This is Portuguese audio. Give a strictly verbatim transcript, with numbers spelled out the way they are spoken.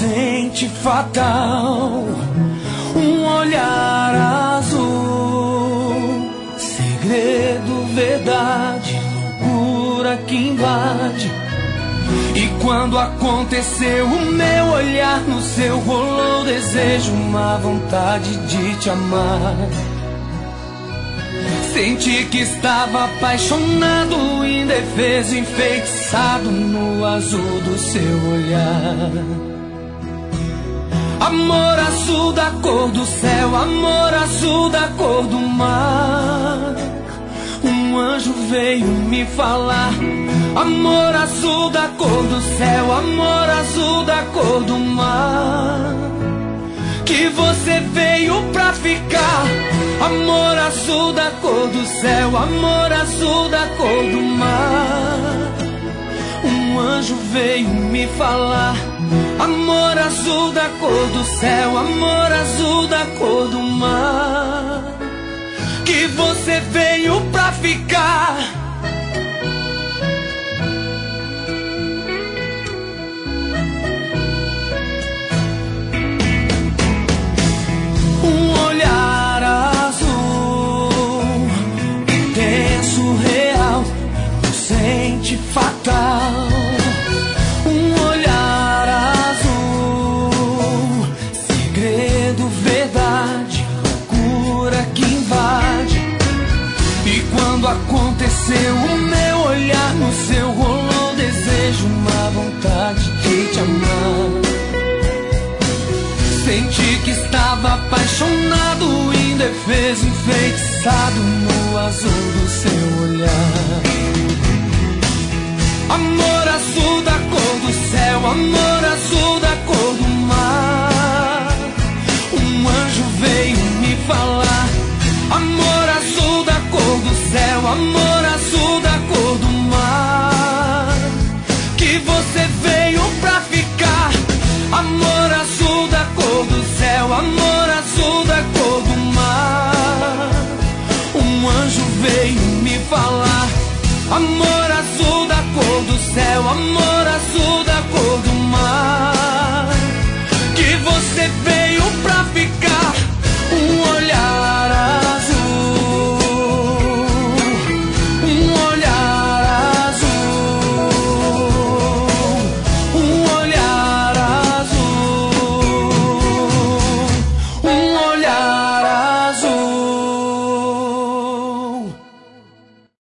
inocente, fatal, um olhar azul, segredo, verdade, loucura que invade. E quando aconteceu, o meu olhar no seu rolou desejo, uma vontade de te amar. Senti que estava apaixonado, indefeso, enfeitiçado no azul do seu olhar. Amor azul da cor do céu, amor azul da cor do mar. Um anjo veio me falar. Amor azul da cor do céu, amor azul da cor do mar. Que você veio pra ficar. Amor azul da cor do céu, amor azul da cor do mar. Um anjo veio me falar. Amor azul da cor do céu, amor azul da cor do mar. Que você veio pra ficar. Um olhar azul, intenso, real, inocente, fatal. Um olhar azul, segredo, verdade, loucura que invade. E quando aconteceu, o meu olhar no seu rolou desejo, uma vontade de te amar. Senti que estava apaixonado, indefeso, enfeitiçado no azul do seu olhar. Amor azul da cor